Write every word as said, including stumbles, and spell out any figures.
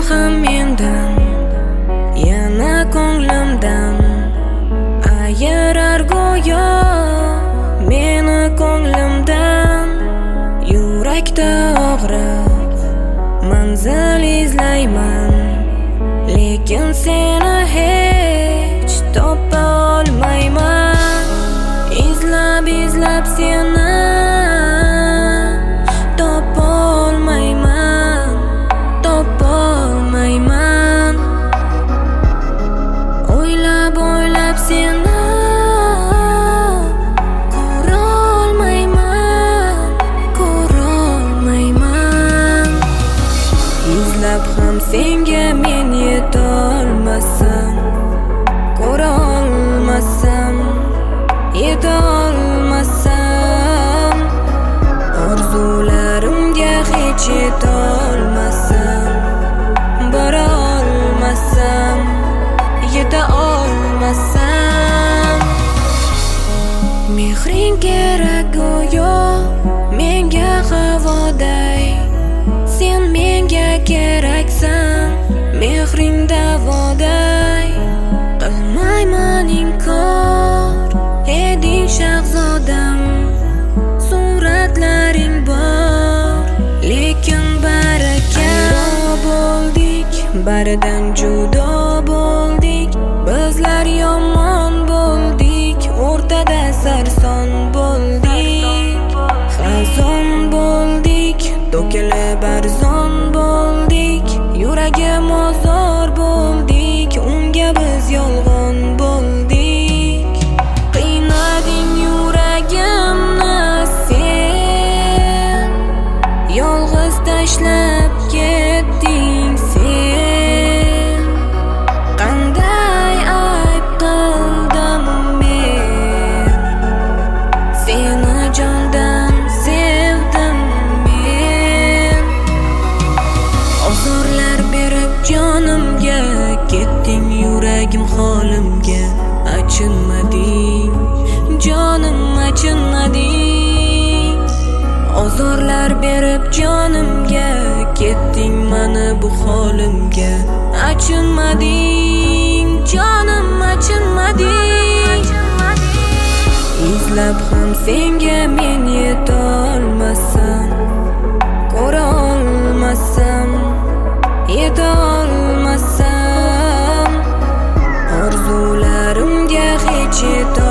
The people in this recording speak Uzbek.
ham mendan, yana ko'nglimdan ayirar go'yo meni ko'nglimdan. Yurakda og'riq manzil izlayman, lekin seni hech topa olmayman. Izlab izlab seni topa olmayman, topa olmayman. O'ylab o'ylab seni ko'ra olmayman, ko'ra olmayman. Izlab ham senga men yetolmasam, ko'ra olmasam, yeta olmasam, orzularimga hech yetolmasam, bora olmasam, yeta olmasam. Mehring kerak go'yo menga havoday, sen menga keraksan, mehring davoday. Qilmayman inkor, eding shahzodam, suratlaring bor, lekin baraka bo'ldik, baridan judo bo'ldik. Bizlar yomon bo'ldik, o'rtada sarson bo'ldik, xazon bo'ldik, to'kilib arzon bo'ldik. Yuragim ozor bo'ldik, unga biz yolg'on bo'ldik. Qiynading yuragimni sen, yolg'iz tashlab ketding sen. Qanday ayb qildim men, seni jondan sevdim men. Ozorlar berib jonimga ketding, yuragim holimga achinmading, jonim achinmading. Ozorlar berib jonimga ketding, mana bu holimga achinmading, jonim achinmading. Izlab ham senga men yetolmasam, ko'ra olmasam, yeta olmasam, orzularimga hech yeta